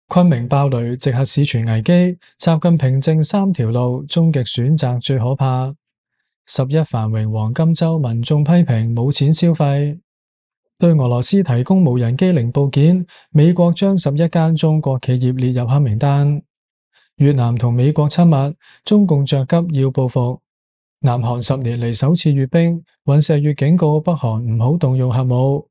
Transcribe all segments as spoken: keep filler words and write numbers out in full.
昆明爆雷，直轄市傳危機，習近平政三條路，終極選擇最可怕。十一繁榮黃金週，民眾批評冇錢消費。對俄羅斯提供無人機零部件，美國將十一間中國企業列入黑名單。越南同美國親密，中共着急要報復。南韓十年嚟首次閱兵，尹錫悅警告北韓唔好動用核武。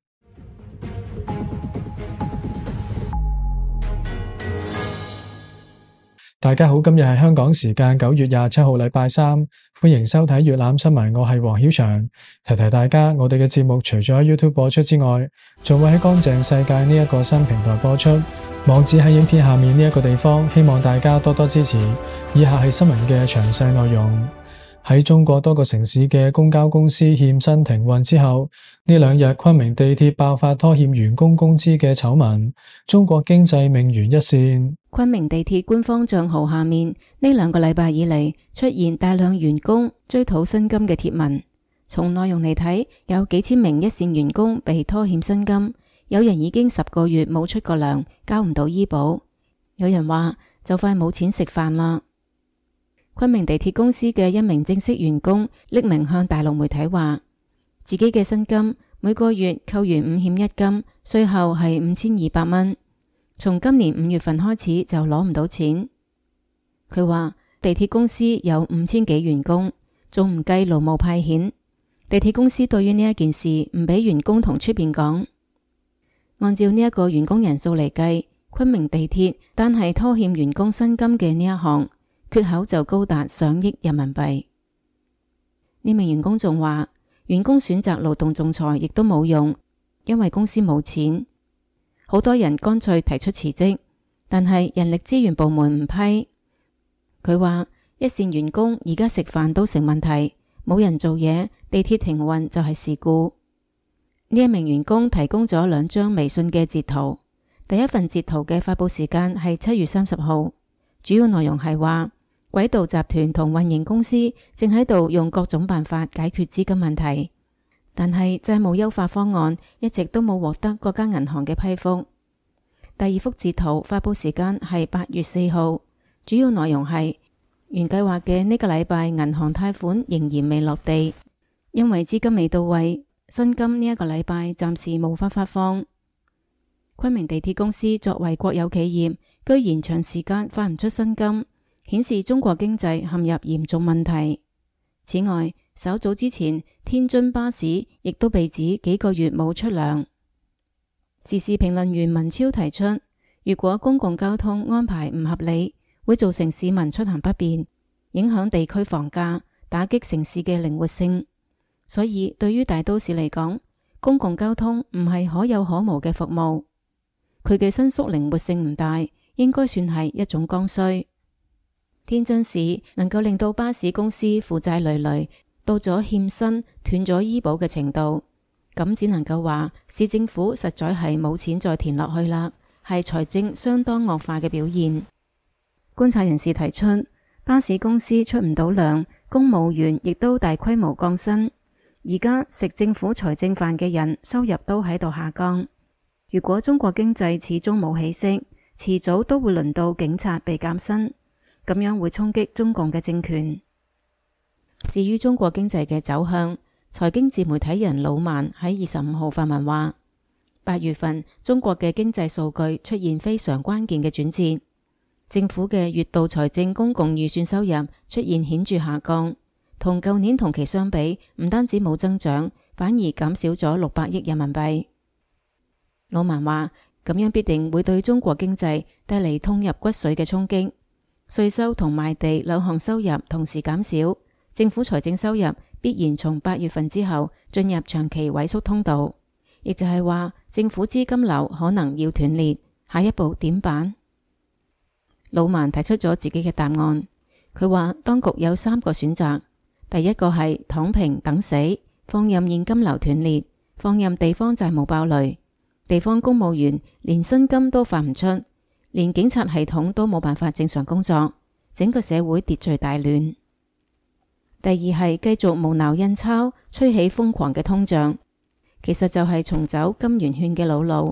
大家好，今日係香港時間九月廿七號禮拜三，歡迎收睇粵覽新聞，我係黃曉翔。提提大家，我哋嘅節目除咗喺 YouTube 播出之外，仲會喺乾淨世界呢一個新平台播出，網址喺影片下面呢一個地方，希望大家多多支持。以下係新聞嘅詳細內容。喺中國多個城市嘅公交公司欠薪停運之後，呢兩日昆明地鐵爆發拖欠員工工資嘅醜聞，中國經濟命懸一線。 昆明地鐵官方賬號下面呢兩個禮拜以嚟出現大量員工追討薪金嘅貼文，從內容嚟睇，有幾千名一線員工被拖欠薪金，有人已經十個月冇出過糧，交唔到醫保，有人話就快冇錢食飯啦。昆明地鐵公司嘅一名正式員工匿名向大陸媒體話，自己嘅薪金每個月扣完五險一金，稅後係五千二百蚊，從今年五月份開始就攞唔到錢。佢話地鐵公司有五千幾員工，仲唔計勞務派遣。地鐵公司對於呢一件事唔俾員工同出邊講。按照呢一個員工人數嚟計，昆明地鐵單係拖欠員工薪金嘅呢一項缺口就高達上億人民幣。呢名員工仲話，員工選擇勞動仲裁亦都冇用，因為公司冇錢。好多人乾脆提出辭職，但係人力資源部門唔批。佢話一線員工而家食飯都成問題，冇人做嘢，地鐵停運就係事故。呢一名員工提供咗兩張微信嘅截圖，第一份截圖嘅發佈時間係七月三十號，主要內容係話軌道集團同運營公司正喺度用各種辦法解決資金問題，但係債務優化方案一直都冇獲得各家銀行嘅批覆。第二幅截圖發佈時間係八月四號，主要內容係原計劃嘅呢個禮拜銀行貸款仍然未落地，因為資金未到位，薪金呢一個禮拜暫時無法發放。昆明地鐵公司作為國有企業，居然長時間發唔出薪金，顯示中國經濟陷入嚴重問題。此外，稍早之前，天津巴士亦都被指幾個月冇出糧。時事評論員文超提出，如果公共交通安排唔合理，會造成市民出行不便，影響地區房價，打擊城市嘅靈活性。所以對於大都市嚟講，公共交通唔係可有可無嘅服務，佢嘅伸縮靈活性唔大，應該算係一種剛需。天津市能夠令到巴士公司負債累累，到咗欠薪斷咗醫保嘅程度，咁只能夠話市政府實在係冇錢再填落去啦，係財政相當惡化嘅表現。觀察人士提出，巴士公司出唔到糧，公務員亦都大規模降薪，而家食政府財政飯嘅人收入都喺度下降。如果中國經濟始終冇起色，遲早都會輪到警察被減薪，咁樣會衝擊中共嘅政權。至於中國經濟嘅走向，財經自媒體人老萬喺二十五號發文話，八月份中國嘅經濟數據出現非常關鍵嘅轉折，政府嘅月度財政公共預算收入出現顯著下降，同舊年同期相比，唔單止冇增長，反而減少咗六百億人民幣。老萬話，咁樣必定會對中國經濟帶嚟痛入骨髓嘅衝擊。稅收同賣地兩項收入同時減少，政府財政收入必然從八月份之後進入長期萎縮通道，亦就係話政府資金流可能要斷裂。下一步點辦？老萬提出咗自己嘅答案，佢話當局有三個選擇，第一個係躺平等死，放任現金流斷裂，放任地方債務爆雷，地方公務員連薪金都發唔出，連警察系統都冇辦法正常工作，整個社會秩序大亂。第二係繼續無腦印鈔，吹起瘋狂嘅通脹，其實就係重走金圓券嘅老路，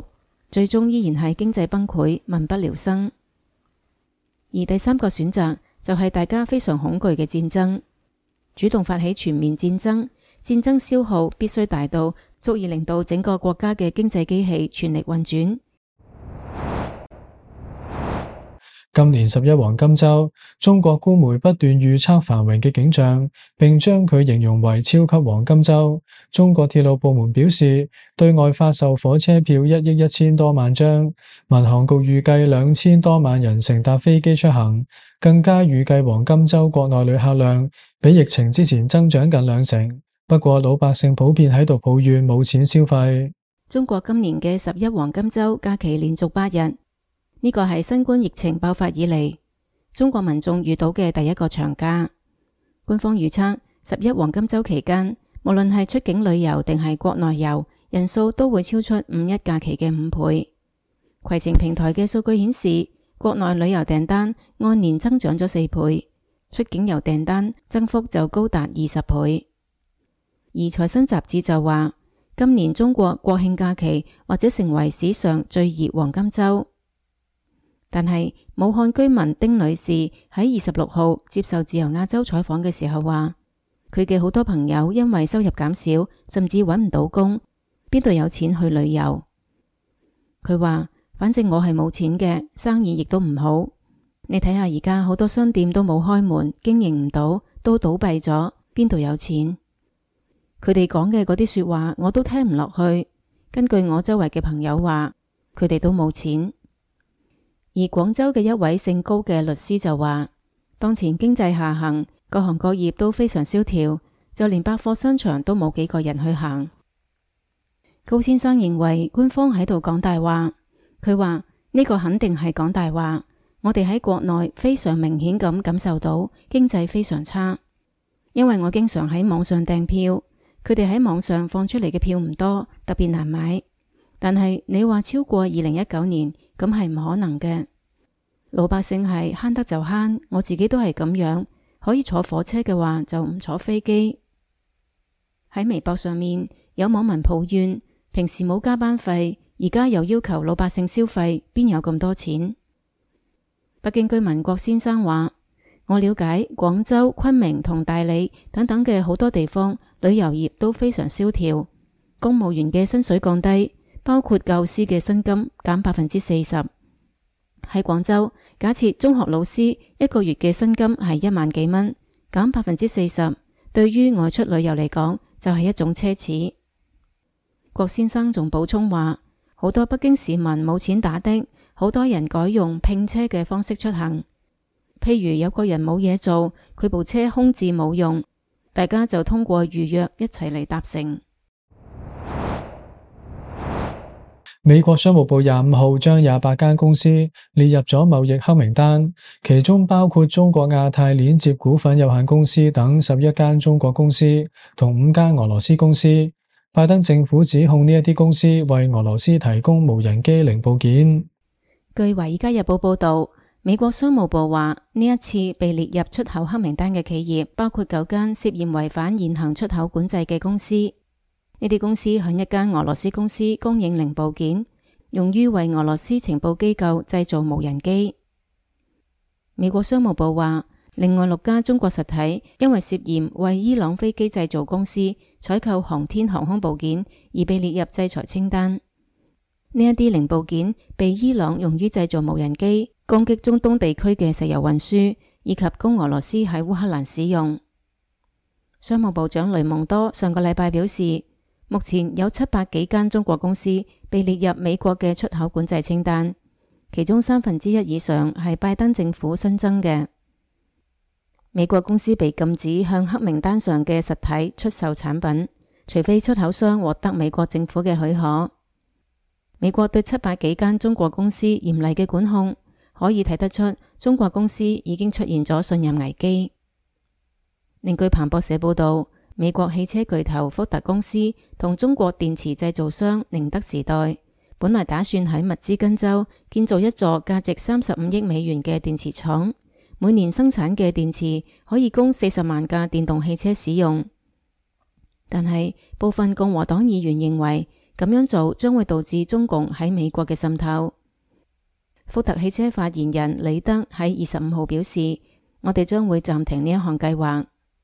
最終依然係經濟崩潰，民不聊生。而第三個選擇就係大家非常恐懼嘅戰爭，主動發起全面戰爭，戰爭消耗必須大到足以令到整個國家嘅經濟機器全力運轉。 今年十一黃金週，中國官媒不斷預測繁榮嘅景象，並將佢形容為超級黃金週。中國鐵路部門表示，對外發售火車票一億一千多萬張，民航局預計兩千多萬人乘搭飛機出行，更加預計黃金週國內旅客量比疫情之前增長近兩成。不過老百姓普遍喺度抱怨冇錢消費。 中國今年嘅十一黃金週假期連續八日。呢個係新冠疫情爆發以嚟，中國民眾遇到嘅第一個長假。官方預測，十一黃金週期間，無論係出境旅遊定係國內遊，人數都會超出五一假期嘅五倍。攜程平台嘅數據顯示，國內旅遊訂單按年增長咗四倍，出境遊訂單增幅就高達二十倍。而財新雜誌就話，今年中國國慶假期或者成為史上最熱黃金週。但係武漢居民丁女士喺二十六號接受自由亞洲採訪嘅時候話，佢嘅好多朋友因為收入減少，甚至揾唔到工，邊度有錢去旅遊？佢話反正我係冇錢嘅，生意亦都唔好。你睇下而家好多商店都冇開門，經營唔到，都倒閉咗，邊度有錢？佢哋講嘅嗰啲說話我都聽唔落去。根據我周圍嘅朋友話，佢哋都冇錢。而廣州嘅一位姓高嘅律師就話，當前經濟下行，各行各業都非常蕭條，就連百貨商場都冇幾個人去行。高先生認為官方喺度講大話，佢話呢個肯定係講大話。我哋喺國內非常明顯咁感受到經濟非常差，因為我經常喺網上訂票，佢哋喺網上放出嚟嘅票唔多，特別難買。但係你話超過二零一九年，咁係唔可能嘅。老百姓係慳得就慳，我自己都係咁樣。可以坐火車嘅話就唔坐飛機。喺微博上面有網民抱怨，平時冇加班費，而家又要求老百姓消費，邊有咁多錢？北京居民郭先生話，我了解廣州、昆明同大理等等嘅好多地方旅遊業都非常蕭條，公務員嘅薪水降低，包括教師嘅薪金減百分之四十。喺廣州，假設中學老師一個月嘅薪金係一萬幾蚊，減百分之四十，對於外出旅遊嚟講就係一種奢侈。郭先生仲補充話，好多北京市民冇錢打的，好多人改用拼車嘅方式出行。譬如有個人冇嘢做，佢部車空置冇用，大家就通過預約一齊嚟搭乘。 美國商務部廿五號將廿八間公司列入咗貿易黑名單，其中包括中國亞太鏈接股份有限公司等十一間中國公司同五間俄羅斯公司。拜登政府指控呢一啲公司為俄羅斯提供無人機零部件。 據《華爾街日報》報道，美國商務部話呢一次被列入出口黑名單嘅企業包括九間涉嫌違反現行出口管制嘅公司。呢啲公司向一間俄羅斯公司供應零部件，用於為俄羅斯情報機構製造無人機。美國商務部話，另外六家中國實體因為涉嫌為伊朗飛機製造公司採購航天航空部件而被列入制裁清單。呢一啲零部件被伊朗用於製造無人機、攻擊中東地區嘅石油運輸，以及供俄羅斯喺烏克蘭使用。商務部長雷蒙多上個禮拜表示，目前有七百幾間中國公司被列入美國嘅出口管制清單，其中三分之一以上係拜登政府新增嘅。美國公司被禁止向黑名單上嘅實體出售產品，除非出口商獲得美國政府嘅許可。美國對七百幾間中國公司嚴厲嘅管控，可以睇得出中國公司已經出現咗信任危機。另據彭博社報道，美國汽車巨頭福特公司同中國電池製造商寧德時代本來打算喺密茲根州建造一座價值三十五億美元嘅電池廠，每年生產嘅電池可以供四十萬架電動汽車使用。但係部分共和黨議員認為， 咁樣做將會導致中共喺美國嘅滲透。福特汽車發言人李德喺二十五號表示，我哋將會暫停呢一項計劃。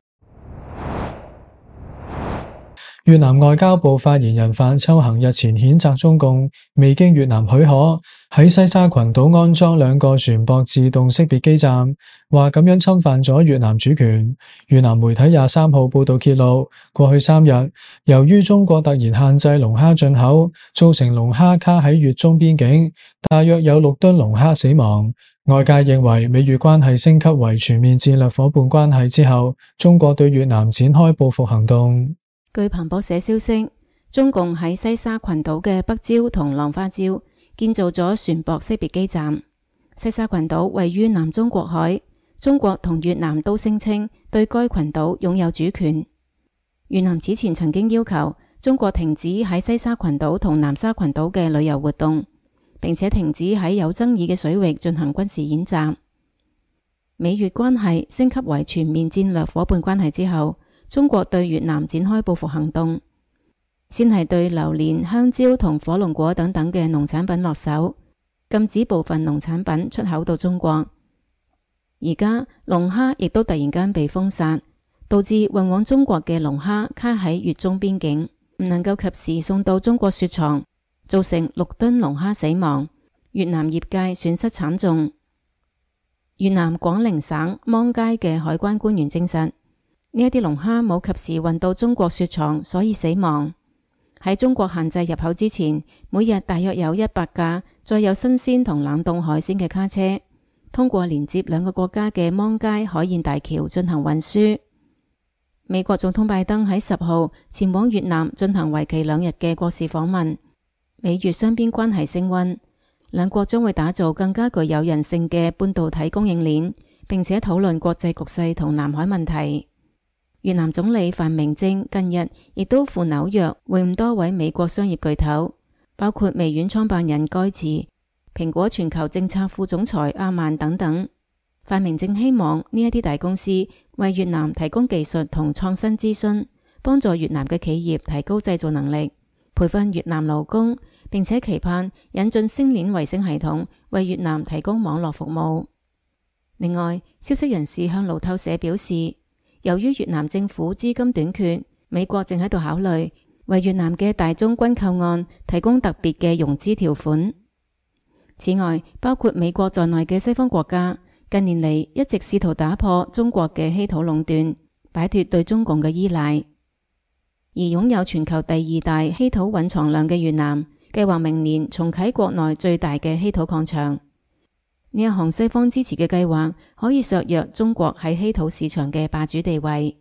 越南外交部發言人范秋恒日前譴責中共未經越南許可喺西沙群島安裝兩個船舶自動識別基站，話咁樣侵犯咗越南主權。越南媒體廿三號報道揭露，過去三日由於中國突然限制龍蝦進口，造成龍蝦卡喺越中邊境，大約有六噸龍蝦死亡。外界認為美越關係升級為全面戰略夥伴關係之後，中國對越南展開報復行動。 據彭博社消息，中共喺西沙群島嘅北礁同浪花礁建造咗船舶識別基站。西沙群島位於南中國海，中國同越南都聲稱對該群島擁有主權。越南此前曾經要求中國停止喺西沙群島同南沙群島嘅旅遊活動，並且停止喺有爭議嘅水域進行軍事演習。美越關係升級為全面戰略夥伴關係之後，中國對越南展開報復行動，先係對榴蓮、香蕉同火龍果等等嘅農產品落手，禁止部分農產品出口到中國。而家龍蝦亦都突然間被封殺，導致運往中國嘅龍蝦卡喺越中邊境，唔能夠及時送到中國雪藏，造成六噸龍蝦死亡，越南業界損失慘重。越南廣寧省芒街嘅海關官員證實，呢一啲龍蝦冇及時運到中國雪藏，所以死亡。喺中國限制入口之前，每日大約有一百架載有新鮮同冷凍海鮮嘅卡車，通過連接兩個國家嘅芒街海燕大橋進行運輸。美國總統拜登喺十號前往越南進行為期兩日嘅國事訪問，美越雙邊關係升溫，兩國將會打造更加具有韌性嘅半導體供應鏈，並且討論國際局勢同南海問題。越南總理范明政近日亦都赴紐約會晤多位美國商業巨頭，包括微軟創辦人蓋茨、蘋果全球政策副總裁阿曼等等。范明政希望呢一啲大公司為越南提供技術同創新諮詢，幫助越南嘅企業提高製造能力，培訓越南勞工，並且期盼引進星鏈衛星系統，為越南提供網絡服務。另外，消息人士向路透社表示，由於越南政府資金短缺，美國正喺度考慮為越南嘅大宗軍購案提供特別嘅融資條款。此外，包括美國在內嘅西方國家近年嚟一直試圖打破中國嘅稀土壟斷，擺脫對中共嘅依賴。而擁有全球第二大稀土蘊藏量嘅越南，計劃明年重啟國內最大嘅稀土礦場。呢一項西方支持嘅計劃可以削弱中國喺稀土市場嘅霸主地位。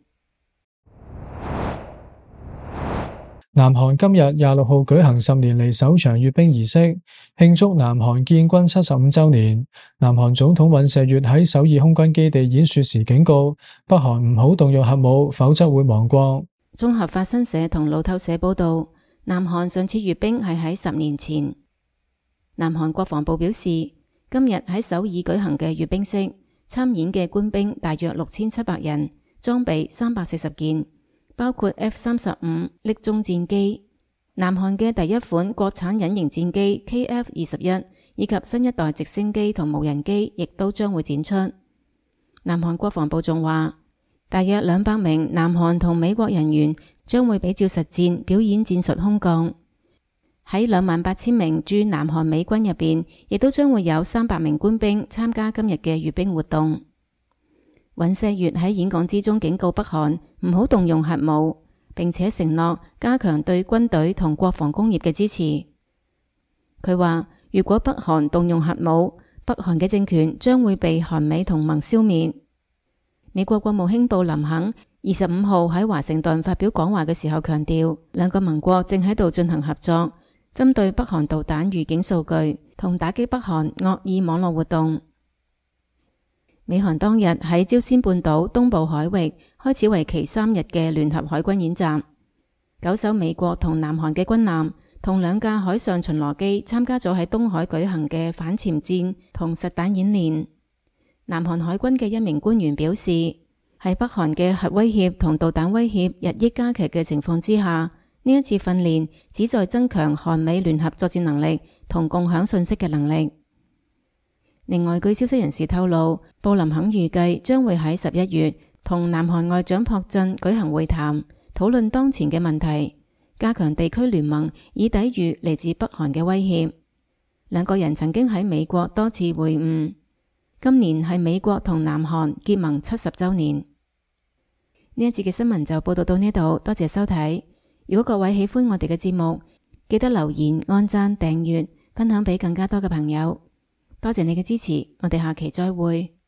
南韓今日廿六號舉行十年嚟首場閱兵儀式，慶祝南韓建軍七十五週年。南韓總統尹錫悅喺首爾空軍基地演說時警告，北韓唔好動用核武，否則會亡國。 綜合法新社同路透社報道，南韓上次閱兵係喺十年前。南韓國防部表示，今日喺首爾舉行嘅閱兵式，參演嘅官兵大約六千七百人，裝備三百四十件，包括 F 三十五 瀝中戰機、南韓嘅第一款國產隱形戰機 K F 二十一，以及新一代直升機同無人機，亦都將會展出。南韓國防部仲話，大約兩百名南韓同美國人員將會比照實戰表演戰術空降。喺兩萬八千名駐南韓美軍入邊，亦都將會有三百名官兵參加今日嘅閱兵活動。尹錫悅喺演講之中警告北韓唔好動用核武，並且承諾加強對軍隊同國防工業嘅支持。佢話，如果北韓動用核武，北韓嘅政權將會被韓美同盟消滅。美國國務卿布林肯二十五號喺華盛頓發表講話嘅時候強調，兩個盟國正喺度進行合作，針對北韓導彈預警數據同打擊北韓惡意網絡活動。美韓當日喺朝鮮半島東部海域開始為期三日嘅聯合海軍演習，九艘美國同南韓嘅軍艦同兩架海上巡邏機參加咗喺東海舉行嘅反潛戰同實彈演練。南韓海軍嘅一名官員表示，喺北韓嘅核威脅同導彈威脅日益加劇嘅情況之下， 呢一次訓練旨在增強韓美聯合作戰能力同共享信息嘅能力。另外，據消息人士透露，布林肯預計將會喺十一月同南韓外長朴振舉行會談，討論當前嘅問題，加強地區聯盟以抵禦嚟自北韓嘅威脅。兩個人曾經喺美國多次會晤。今年係美國同南韓結盟七十週年。呢一節嘅新聞就報道到呢度，多謝收睇。如果各位喜歡我哋嘅節目，記得留言、按讚、訂閱、分享俾更加多嘅朋友。多謝你嘅支持，我哋下期再會。